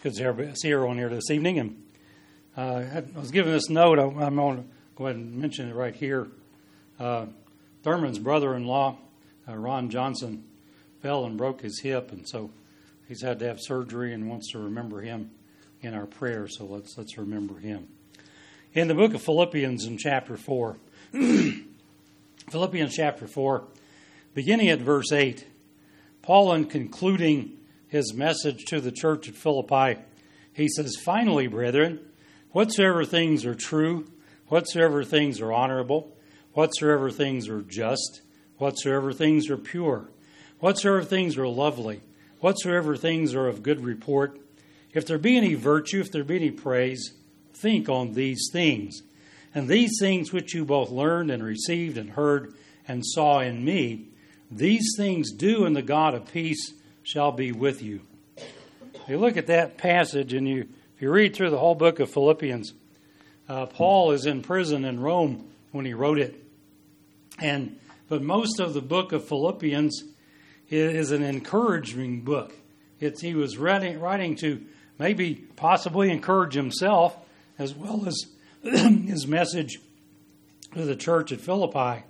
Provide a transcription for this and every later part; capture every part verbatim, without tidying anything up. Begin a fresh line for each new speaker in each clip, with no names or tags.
good to see everyone here this evening. And uh, I was given this note. I, I'm going to go ahead and mention it right here. Uh, Thurman's brother-in-law, uh, Ron Johnson, fell and broke his hip, and so he's had to have surgery and wants to remember him in our prayers. So let's let's remember him. In the book of Philippians, in chapter four, Philippians chapter four, beginning at verse eight, Paul, in concluding his message to the church at Philippi, he says, "Finally, brethren, whatsoever things are true, whatsoever things are honorable, whatsoever things are just, whatsoever things are pure, whatsoever things are lovely, whatsoever things are of good report, if there be any virtue, if there be any praise, think on these things. And these things which you both learned and received and heard and saw in me, these things do, and the God of peace shall be with you." You look at that passage, and you, if you read through the whole book of Philippians, uh, Paul is in prison in Rome when he wrote it. And but most of the book of Philippians is an encouraging book. It's, he was writing, writing to maybe possibly encourage himself as well as his message to the church at Philippi.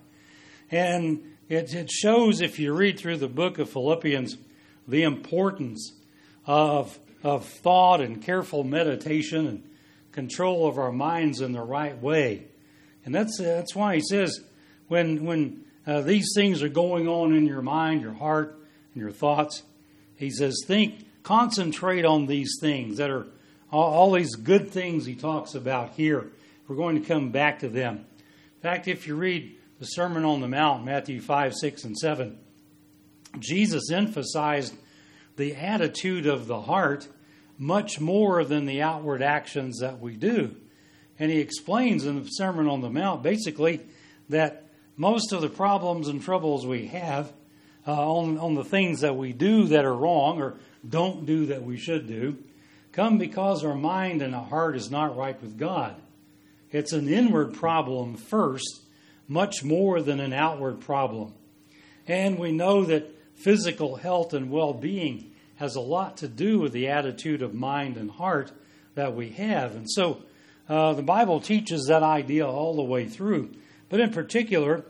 And it, it shows, if you read through the book of Philippians, the importance of, of thought and careful meditation and control of our minds in the right way. And that's that's why he says, when when uh, these things are going on in your mind, your heart, and your thoughts, he says, think, concentrate on these things that are all, all these good things he talks about here. We're going to come back to them. In fact, if you read the Sermon on the Mount, Matthew five, six, and seven, Jesus emphasized the attitude of the heart much more than the outward actions that we do. And he explains in the Sermon on the Mount, basically, that most of the problems and troubles we have uh, on, on the things that we do that are wrong or don't do that we should do come because our mind and our heart is not right with God. It's an inward problem first, much more than an outward problem. And we know that physical health and well-being has a lot to do with the attitude of mind and heart that we have. And so uh, the Bible teaches that idea all the way through. But in particular,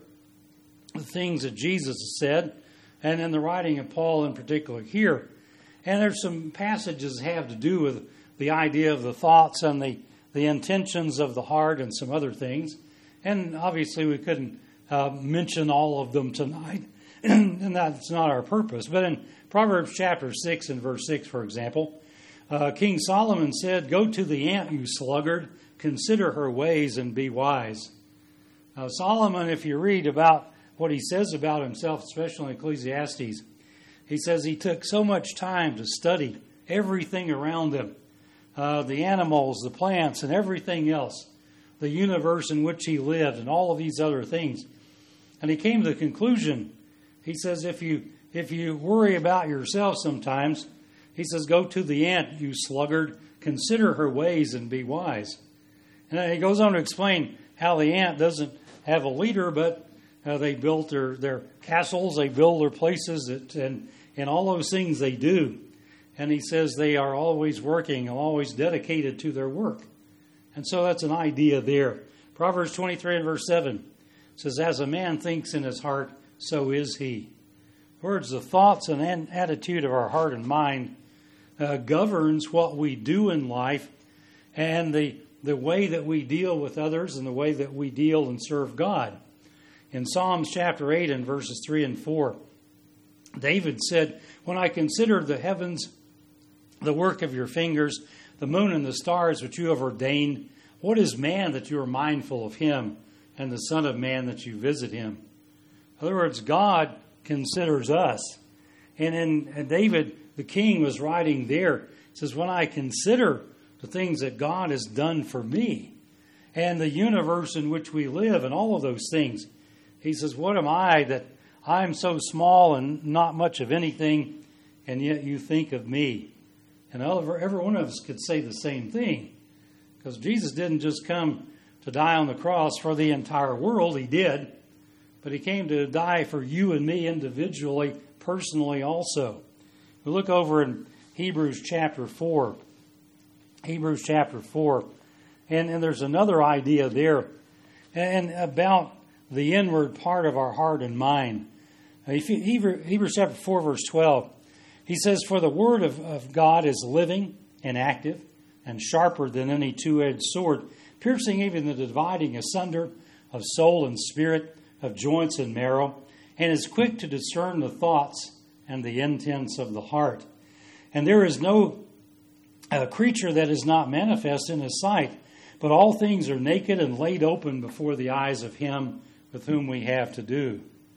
the things that Jesus said, and in the writing of Paul in particular here. And there's some passages that have to do with the idea of the thoughts and the, the intentions of the heart and some other things. And obviously we couldn't uh, mention all of them tonight, and that's not our purpose. But in Proverbs chapter six and verse six, for example, uh, King Solomon said, "Go to the ant, you sluggard, consider her ways and be wise." Uh, Solomon, if you read about what he says about himself, especially in Ecclesiastes, he says he took so much time to study everything around him, uh, the animals, the plants, and everything else, the universe in which he lived, and all of these other things. And he came to the conclusion, he says, if you if you worry about yourself sometimes, he says, go to the ant, you sluggard, consider her ways and be wise. And then he goes on to explain how the ant doesn't have a leader, but uh, they built their, their castles, they build their places, that, and, and all those things they do. And he says they are always working and always dedicated to their work. And so that's an idea there. Proverbs twenty-three and verse seven says, "As a man thinks in his heart, so is he." In other words, the thoughts and attitude of our heart and mind uh, governs what we do in life and the, the way that we deal with others and the way that we deal and serve God. In Psalms chapter eight and verses three and four, David said, "When I consider the heavens, the work of your fingers, the moon and the stars which you have ordained, what is man that you are mindful of him, and the Son of Man that you visit him?" In other words, God considers us. And in David, the king, was writing there, he says, when I consider the things that God has done for me and the universe in which we live and all of those things, he says, what am I that I'm so small and not much of anything, and yet you think of me? And every one of us could say the same thing, because Jesus didn't just come to die on the cross for the entire world. He did, but he came to die for you and me individually, personally also. We look over in Hebrews chapter four Hebrews chapter four. And, and there's another idea there and about the inward part of our heart and mind. Hebrews chapter four, verse twelve, he says, "For the word of, of God is living and active and sharper than any two-edged sword, piercing even the dividing asunder of soul and spirit, of joints and marrow, and is quick to discern the thoughts and the intents of the heart. And there is no uh, creature that is not manifest in his sight, but all things are naked and laid open before the eyes of him with whom we have to do."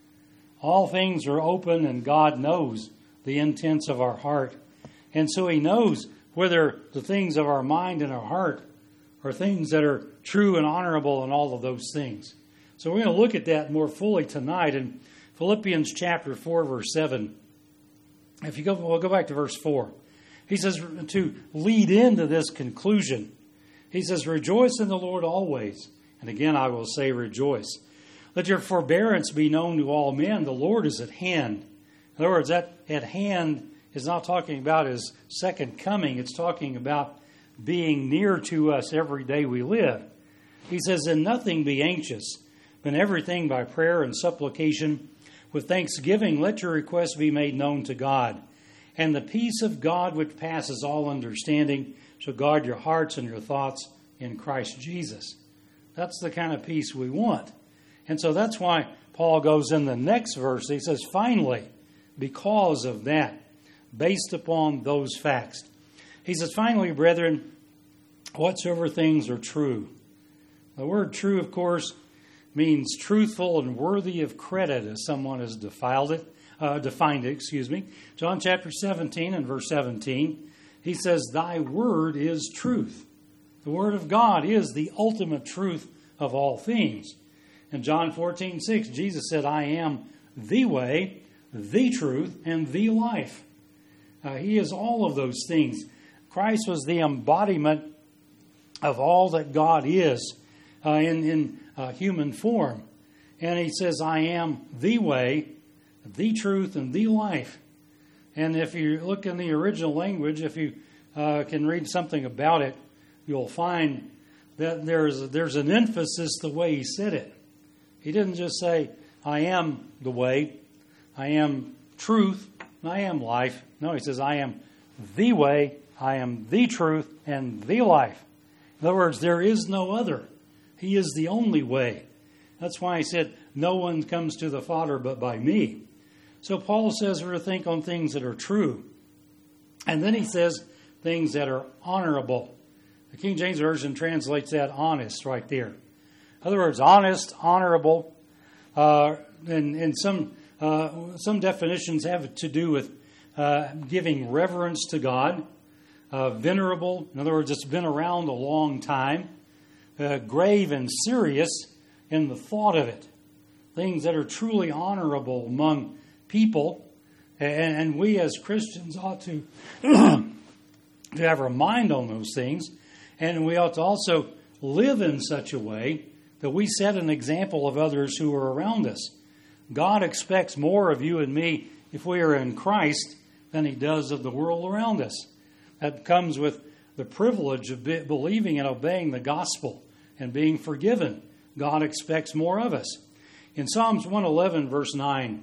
All things are open, and God knows the intents of our heart. And so he knows whether the things of our mind and our heart are things that are true and honorable and all of those things. So we're going to look at that more fully tonight in Philippians chapter four, verse seven. If you go, we'll go back to verse four. He says to lead into this conclusion, he says, "Rejoice in the Lord always." And again, I will say rejoice. "Let your forbearance be known to all men. The Lord is at hand." In other words, that at hand is not talking about his second coming. It's talking about being near to us every day we live. He says, "In nothing be anxious, but in everything by prayer and supplication, with thanksgiving, let your requests be made known to God. And the peace of God, which passes all understanding, shall guard your hearts and your thoughts in Christ Jesus." That's the kind of peace we want. And so that's why Paul goes in the next verse. He says, finally, because of that, based upon those facts. He says, "Finally, brethren, whatsoever things are true." The word true, of course, means truthful and worthy of credit, as someone has defiled it, uh, defined it, excuse me. John chapter seventeen and verse seventeen, he says, "Thy word is truth." The word of God is the ultimate truth of all things. In John fourteen six, Jesus said, "I am the way, the truth, and the life." Uh, he is all of those things. Christ was the embodiment of all that God is uh, in, in uh, human form. And he says, "I am the way, the truth, and the life." And if you look in the original language, if you uh, can read something about it, you'll find that there's there's an emphasis the way he said it. He didn't just say, "I am the way, I am truth, and I am life." No, he says, "I am the way, I am the truth, and the life." In other words, there is no other. He is the only way. That's why he said, "No one comes to the Father but by me." So Paul says we're to think on things that are true. And then he says things that are honorable. The King James Version translates that honest right there. In other words, honest, honorable, uh, and, and some uh, some definitions have to do with uh, giving reverence to God, uh, venerable, in other words, it's been around a long time, uh, grave and serious in the thought of it, things that are truly honorable among people, and, and we as Christians ought to, to have our mind on those things, and we ought to also live in such a way that we set an example of others who are around us. God expects more of you and me if we are in Christ than he does of the world around us. That comes with the privilege of be- believing and obeying the gospel and being forgiven. God expects more of us. In Psalms one eleven, verse nine,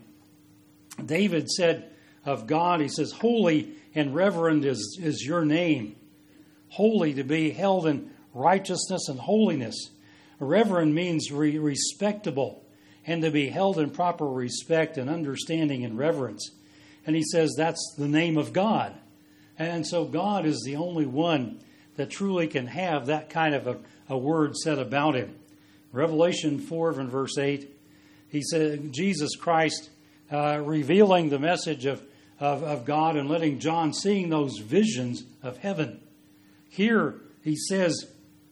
David said of God, he says, "Holy and reverend is, is your name." Holy, to be held in righteousness and holiness. Reverend means re- respectable, and to be held in proper respect and understanding and reverence. And he says that's the name of God. And so God is the only one that truly can have that kind of a, a word said about him. Revelation four and verse eight, he said, Jesus Christ uh, revealing the message of, of, of God and letting John seeing those visions of heaven. Here he says,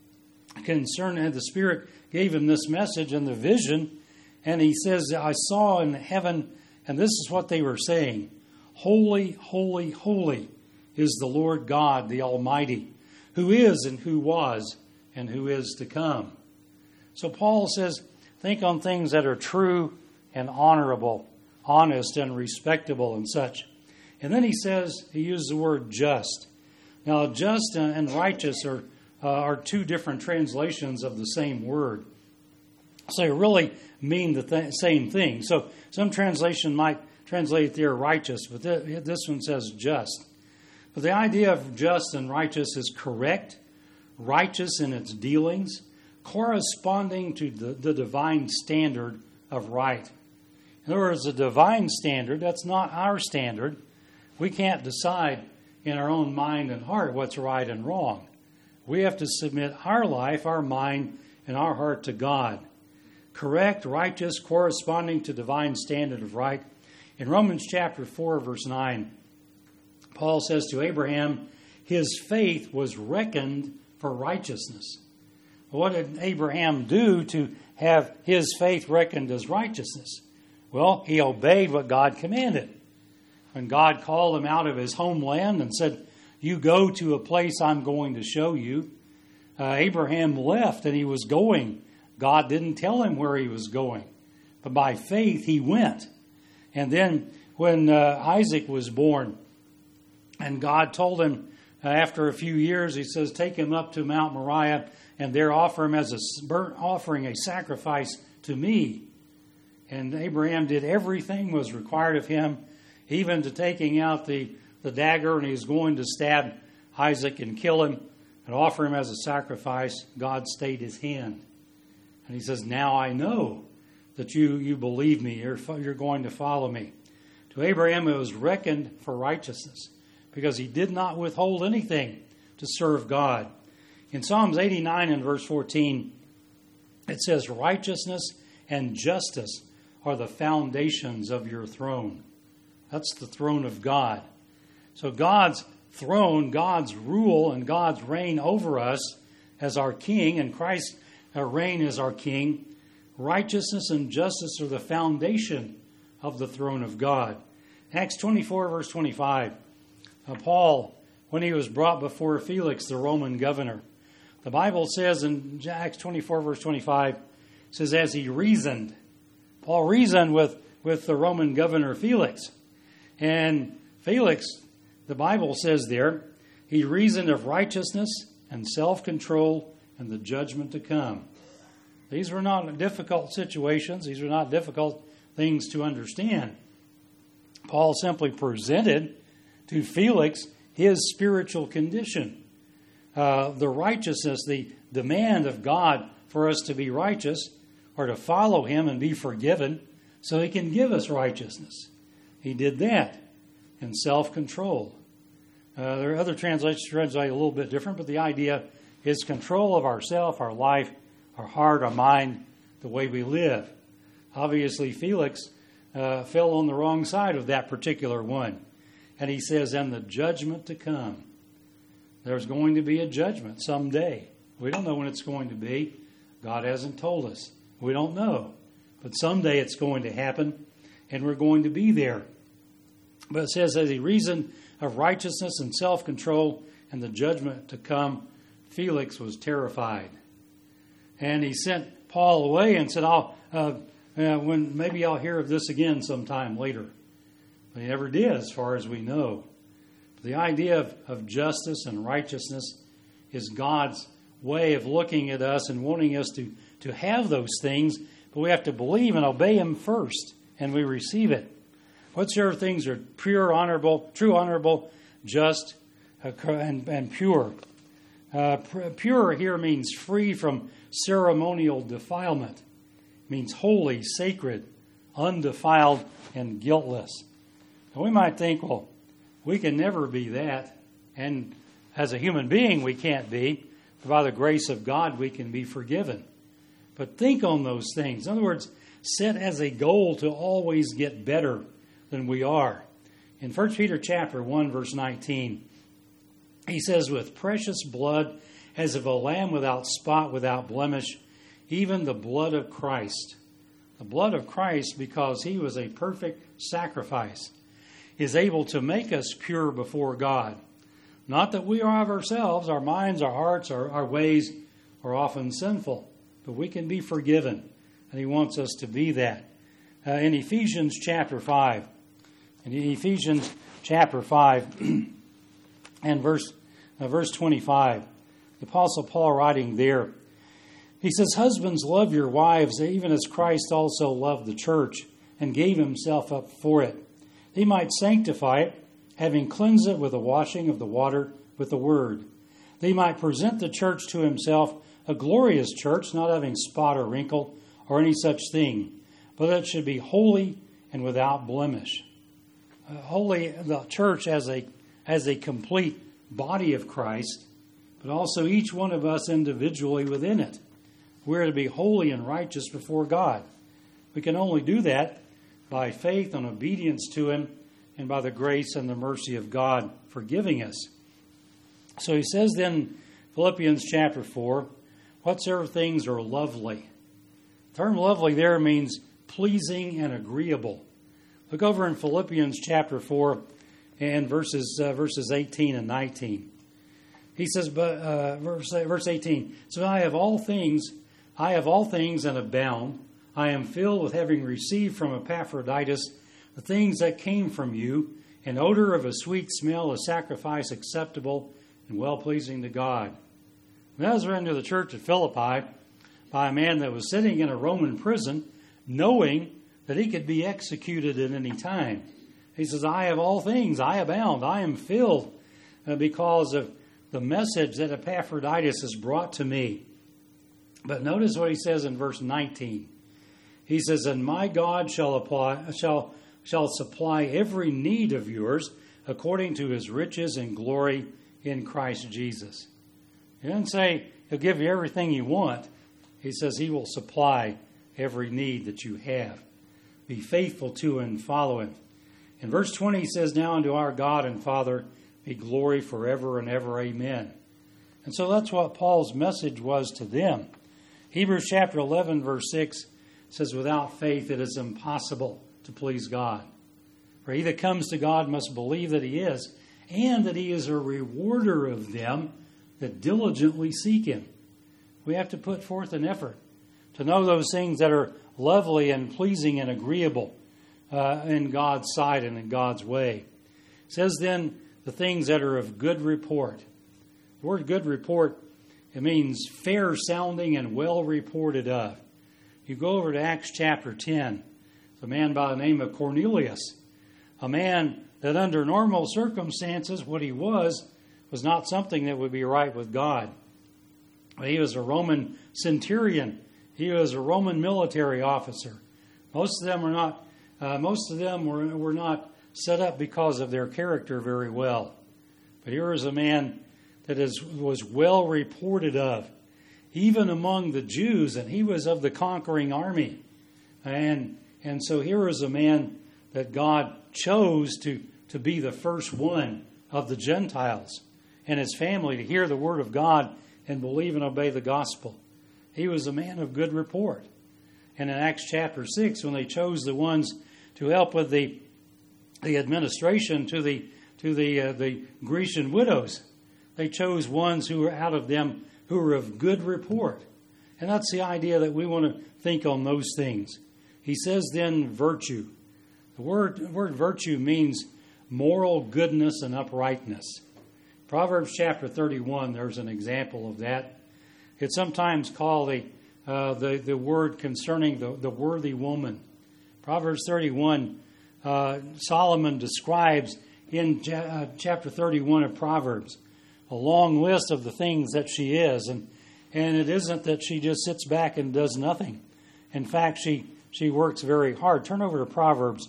concerning the Spirit gave him this message and the vision, and he says, "I saw in heaven," and this is what they were saying, "Holy, holy, holy is the Lord God, the Almighty, who is and who was and who is to come." So Paul says, think on things that are true and honorable, honest and respectable and such. And then he says, he uses the word just. Now, just and righteous are, uh, are two different translations of the same word. So they really mean the th- same thing. So some translation might translate it there righteous, but th- this one says just. But the idea of just and righteous is correct, righteous in its dealings, corresponding to the, the divine standard of right. In other words, the divine standard, that's not our standard. We can't decide in our own mind and heart what's right and wrong. We have to submit our life, our mind, and our heart to God. Correct, righteous, corresponding to divine standard of right. In Romans chapter four, verse nine, Paul says to Abraham, his faith was reckoned for righteousness. What did Abraham do to have his faith reckoned as righteousness? Well, he obeyed what God commanded. When God called him out of his homeland and said, you go to a place I'm going to show you, uh, Abraham left and he was going. God didn't tell him where he was going, but by faith he went. And then when uh, Isaac was born, and God told him uh, after a few years, he says, take him up to Mount Moriah and there offer him as a burnt offering, a sacrifice to me. And Abraham did everything was required of him, even to taking out the, the dagger, and he was going to stab Isaac and kill him and offer him as a sacrifice. God stayed his hand. And he says, now I know that you, you believe me, you're, you're going to follow me. To Abraham it was reckoned for righteousness because he did not withhold anything to serve God. In Psalms eighty-nine and verse fourteen, it says, righteousness and justice are the foundations of your throne. That's the throne of God. So God's throne, God's rule, and God's reign over us as our king, and Christ's reign as our king, righteousness and justice are the foundation of the throne of God. Acts twenty-four, verse twenty-five. Uh, Paul, when he was brought before Felix, the Roman governor, the Bible says in Acts twenty-four, verse twenty-five, says, as he reasoned, Paul reasoned with, with the Roman governor Felix. And Felix, the Bible says there, he reasoned of righteousness and self-control and the judgment to come. These were not difficult situations. These were not difficult things to understand. Paul simply presented to Felix his spiritual condition. Uh, the righteousness, the demand of God for us to be righteous or to follow him and be forgiven so he can give us righteousness. He did that in self-control. Uh, there are other translations translate a little bit different, but the idea is control of ourself, our life, our heart, our mind, the way we live. Obviously, Felix uh, fell on the wrong side of that particular one. And he says, and the judgment to come. There's going to be a judgment someday. We don't know when it's going to be. God hasn't told us. We don't know. But someday it's going to happen, and we're going to be there. But it says, as he reasoned of righteousness and self-control and the judgment to come, Felix was terrified. And he sent Paul away and said, I'll, uh, uh, when maybe I'll hear of this again sometime later. But he never did, as far as we know. The idea of, of justice and righteousness is God's way of looking at us and wanting us to, to have those things, but we have to believe and obey him first, and we receive it. Whatsoever things are pure, honorable, true, honorable, just, uh, and, and pure. Uh, pure here means free from ceremonial defilement. It means holy, sacred, undefiled, and guiltless. And we might think, well, we can never be that. And as a human being, we can't be. But by the grace of God, we can be forgiven. But think on those things. In other words, set as a goal to always get better than we are. In First Peter chapter one, verse nineteen, he says, with precious blood, as of a lamb without spot, without blemish, even the blood of Christ. The blood of Christ, because he was a perfect sacrifice, is able to make us pure before God. Not that we are of ourselves, our minds, our hearts, our, our ways are often sinful, but we can be forgiven, and he wants us to be that. Uh, in Ephesians chapter five, in Ephesians chapter five, and verse uh, verse twenty-five. The Apostle Paul writing there, he says, "Husbands, love your wives, even as Christ also loved the church and gave himself up for it. He might sanctify it, having cleansed it with the washing of the water with the word. They might present the church to himself a glorious church, not having spot or wrinkle or any such thing, but that it should be holy and without blemish." Uh, holy, the church as a as a complete body of Christ, but also each one of us individually within it. We're to be holy and righteous before God. We can only do that by faith and obedience to him and by the grace and the mercy of God forgiving us. So he says then, Philippians chapter four, whatsoever things are lovely. The term lovely there means pleasing and agreeable. Look over in Philippians chapter four and verses uh, verses eighteen and nineteen. He says, but uh, verse verse eighteen. So I have all things, I have all things and abound. I am filled with having received from Epaphroditus the things that came from you, an odor of a sweet smell, a sacrifice acceptable and well pleasing to God. When I was written to the church at Philippi by a man that was sitting in a Roman prison, knowing that he could be executed at any time. He says, I have all things, I abound, I am filled uh, because of the message that Epaphroditus has brought to me. But notice what he says in verse nineteen. He says, and my God shall apply, shall, shall supply every need of yours according to his riches and glory in Christ Jesus. He doesn't say he'll give you everything you want. He says he will supply every need that you have. Be faithful to and follow him. In verse twenty, he says, now unto our God and Father be glory forever and ever. Amen. And so that's what Paul's message was to them. Hebrews chapter eleven, verse six says, without faith it is impossible to please God. For he that comes to God must believe that he is, and that he is a rewarder of them that diligently seek him. We have to put forth an effort to know those things that are lovely and pleasing and agreeable uh, in God's sight and in God's way. It says then, the things that are of good report. The word good report, it means fair sounding and well reported of. You go over to Acts chapter ten. It's a man by the name of Cornelius. A man that under normal circumstances, what he was, was not something that would be right with God. He was a Roman centurion. He was a Roman military officer. Most of them were not. Uh, most of them were were not set up because of their character very well. But here is a man that is was well reported of, even among the Jews, and he was of the conquering army. And and so here is a man that God chose to, to be the first one of the Gentiles and his family to hear the word of God and believe and obey the gospel. He was a man of good report. And in Acts chapter six, when they chose the ones to help with the the administration to the to the uh, the Grecian widows, they chose ones who were out of them who were of good report. And that's the idea that we want to think on those things. He says then virtue. The word, the word virtue means moral goodness and uprightness. Proverbs chapter thirty-one, there's an example of that. It's sometimes called the uh, the, the word concerning the, the worthy woman. Proverbs thirty-one, uh, Solomon describes in ja- uh, chapter thirty-one of Proverbs a long list of the things that she is. And, and it isn't that she just sits back and does nothing. In fact, she, she works very hard. Turn over to Proverbs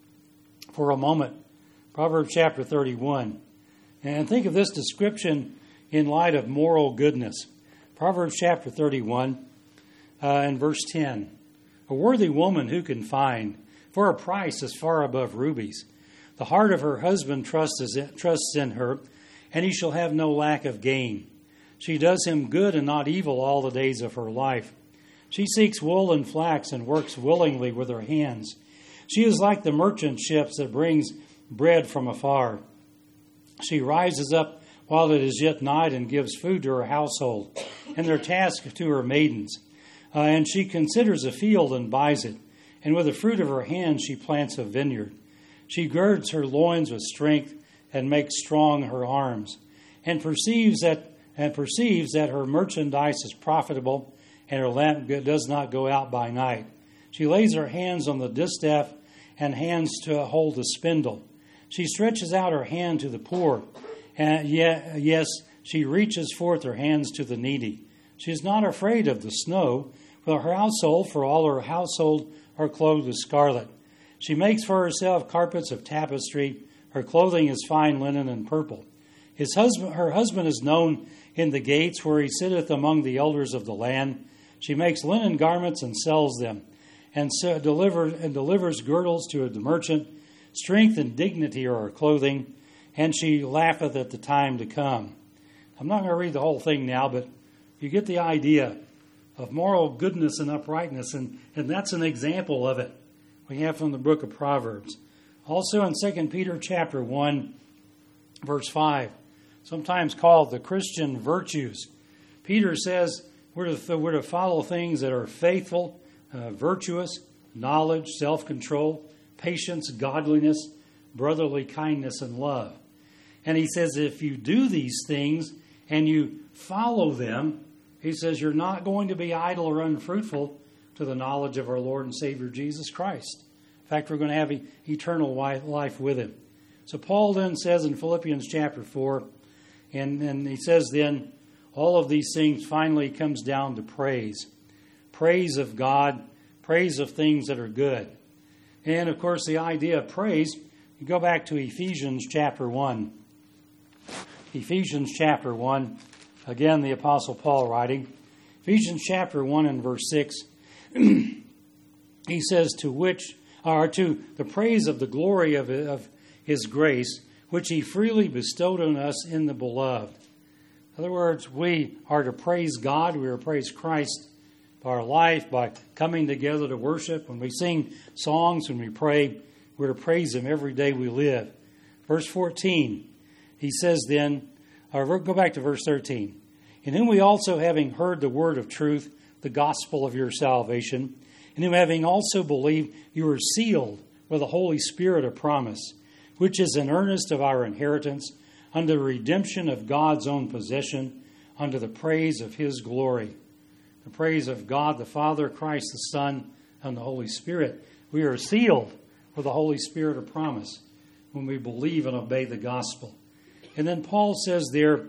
for a moment. Proverbs chapter thirty-one. And think of this description in light of moral goodness. Proverbs chapter thirty-one uh, and verse ten. A worthy woman who can find, for a price is far above rubies. The heart of her husband trusts, trusts in her, and he shall have no lack of gain. She does him good and not evil all the days of her life. She seeks wool and flax and works willingly with her hands. She is like the merchant ships that brings bread from afar. She rises up while it is yet night and gives food to her household and their task to her maidens. Uh, and she considers a field and buys it. And with the fruit of her hands she plants a vineyard. She girds her loins with strength and makes strong her arms. and perceives that and perceives that her merchandise is profitable, and her lamp does not go out by night. She lays her hands on the distaff and hands to hold the spindle. She stretches out her hand to the poor, and yet, yes, she reaches forth her hands to the needy. She is not afraid of the snow, for her household, for all her household are clothed with scarlet. She makes for herself carpets of tapestry. Her clothing is fine linen and purple. His husband, her husband is known in the gates, where he sitteth among the elders of the land. She makes linen garments and sells them, and so deliver, and delivers girdles to the merchant. Strength and dignity are her clothing, and she laugheth at the time to come. I'm not going to read the whole thing now, but you get the idea of moral goodness and uprightness, and, and that's an example of it we have from the book of Proverbs. Also in Second Peter chapter one, verse five, sometimes called the Christian virtues. Peter says we're to, we're to follow things that are faithful, uh, virtuous, knowledge, self-control, patience, godliness, brotherly kindness, and love. And he says if you do these things and you follow them, he says you're not going to be idle or unfruitful to the knowledge of our Lord and Savior Jesus Christ. In fact, we're going to have eternal life with him. So Paul then says in Philippians chapter four, and, and he says then, all of these things finally comes down to praise. Praise of God, praise of things that are good. And, of course, the idea of praise, you go back to Ephesians chapter one. Ephesians chapter one, again, the Apostle Paul writing. Ephesians chapter one and verse six, he says, to which, or to the praise of the glory of, of his grace, which he freely bestowed on us in the beloved. In other words, we are to praise God, we are to praise Christ by our life, by coming together to worship. When we sing songs, when we pray, we're to praise him every day we live. Verse fourteen, he says then, or go back to verse thirteen, in whom we also, having heard the word of truth, the gospel of your salvation, in whom having also believed, you are sealed with the Holy Spirit of promise, which is an earnest of our inheritance, unto the redemption of God's own possession, unto the praise of his glory. The praise of God the Father, Christ the Son, and the Holy Spirit. We are sealed with the Holy Spirit of promise when we believe and obey the gospel. And then Paul says there,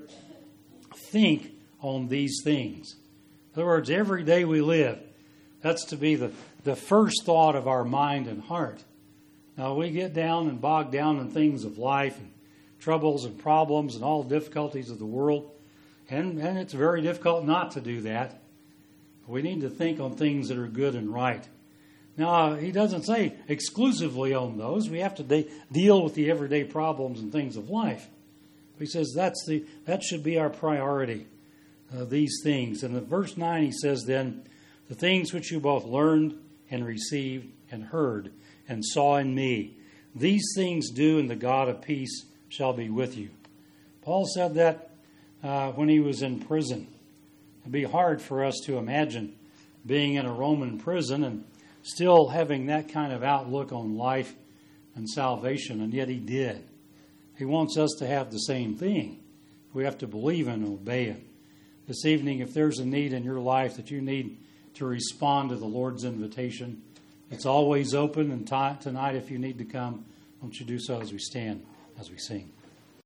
think on these things. In other words, every day we live, that's to be the, the first thought of our mind and heart. Now, we get down and bogged down in things of life and troubles and problems and all the difficulties of the world. And, and it's very difficult not to do that. We need to think on things that are good and right. Now, he doesn't say exclusively on those. We have to de- deal with the everyday problems and things of life. He says that's the that should be our priority, uh, these things. And in verse nine, he says then, the things which you both learned and received and heard and saw in me, these things do, and the God of peace shall be with you. Paul said that uh, when he was in prison. It'd be hard for us to imagine being in a Roman prison and still having that kind of outlook on life and salvation, and yet he did. He wants us to have the same thing. We have to believe and obey him. This evening, if there's a need in your life that you need to respond to the Lord's invitation, it's always open, and t- tonight if you need to come, won't you do so as we stand, as we sing.